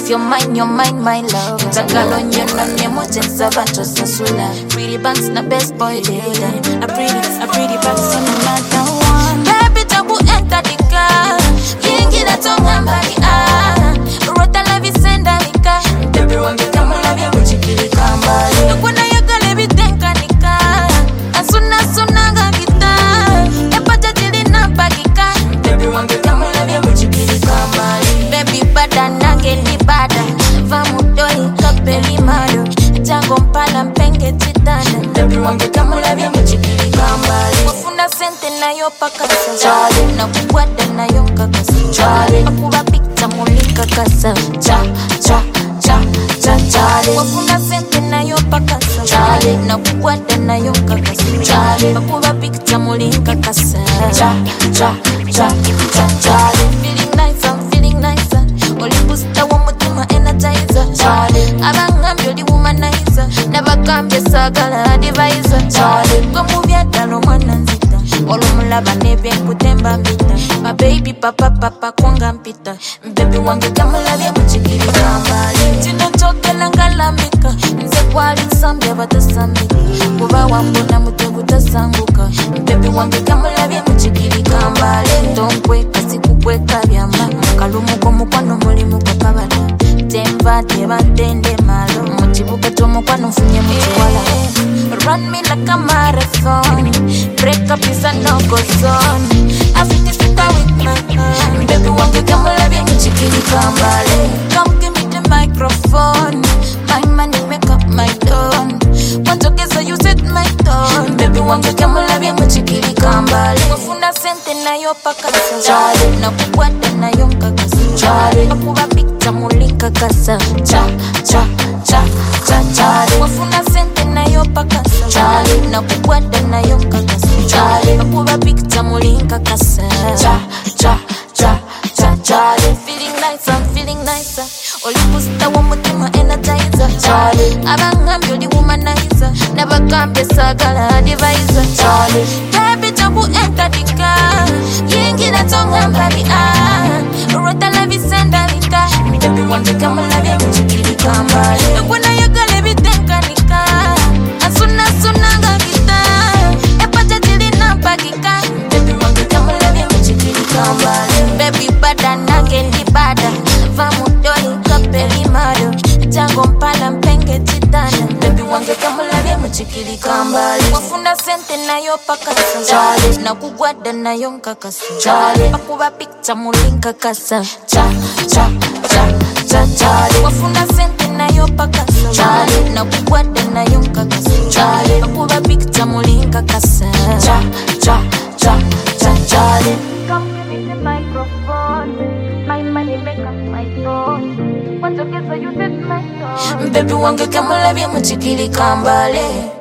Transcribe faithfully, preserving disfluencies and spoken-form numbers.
If you're mine, you're mine, my love. Takalo nyona nyemote nsabato sasula. Pretty banks na best boy leader. A pretty, a pretty banks in another one. Baby tabu enter the car. Yingi na tonga mbali ah. Rota la visenda nika. Baby wange kama lavya kuchikili kambali. Nukuna yaga lebi tenka nika. Asuna suna nga kita. Epaja jili na bagika. Baby wange kama lavya kuchikili kambali. Baby bada nange ni bada. Vamu doi kapeli malo. Jango mpala mpenge chitana. Baby wange kama lavya kuchikili kambali. Wafuna sente na yo pakasa. Chale. Na kukwada na yo kakasa. Chale. Akuba picture mulika kasa. Cha, cha, cha, cha, chale. Wafuna sente na yo pakasa. Chale. Na kukwada na yo kakasa. Chale. Akuba picture mulika kasa. Cha, cha, cha, cha, chale. Feeling nice, I'm feeling nicer. Olibusta wa mutima energizer. Chale. Abangambyo di womanizer. Nabakambye sagala advisor. Chale. Kwa muvya dalo mwana nzita. Olumulaba nebye nkutemba mpita. My baby papa papa kwanga mpita. Baby wange kama lavya kuchikili kambali. Tino choke langalamika. Nze kwali nsambya batasambika. Kuba wambona mutegu tasanguka. Baby wange kama lavya kuchikili kambali. Ntonkweka sikukweka byama. Kalumuko mukwano mulimu kakabata. Temba teba tende malo. Muchibuka tomukwano mfunye muchiwala. Run me like a marathon. Break up is a no-go zone. I finish it with my hand. Baby, wange kama lavya kuchikili kambali. Come give me the microphone. My money make up my tone. Want to guess so you set my tone. Baby, wange kama lavya kuchikili kambali. Wafuna sente na yo pakasa. Chale. Na kukwada na yo kakasa. Chale. Akuba picture mulika kasa. Cha, cha, cha, cha, chale. Wafuna sente na yo pakasa. Chale. Na kukwada na yo kakasa. Chale. Akuba picture mulika kasa. Cha, cha, cha, cha, chale. Feeling nice, I'm feeling nicer. Olibusta wa mutima energizer. Chale. Abangambyo di womanizer. Nabakambye sagala advisor. Chale. Baby tabu enter the car. Yingi na tonga mbali ah. Rota la visenda nika. Baby wange kama lavya kuchikili kambali. Nukuna yaga lebi tenka nika. Asuna suna nga kita. Epaja jili na bagika. Baby wange kama lavya kuchikili kambali. Baby bada nange ni bada. Vamu doi kapeli malo. Jango mpala mpenge chitana. Baby wange kama lavya kuchikili kambali. Wafuna sente na yo pakasa. Chale. Na kugwada na yo nkakasa. Chale. Akuba picture mulinka kasa. Cha, cha, cha, cha, chale. Wafuna sente na yo pakasa. Chale. Na kugwada na yo nkakasa. Chale. Akuba picture mulinka kasa. Cha, cha, cha, cha, chale. Come give me the microphone. My money make up my tone. Want to guess so you set my tone. Baby wange kama lavya kuchikili kambali.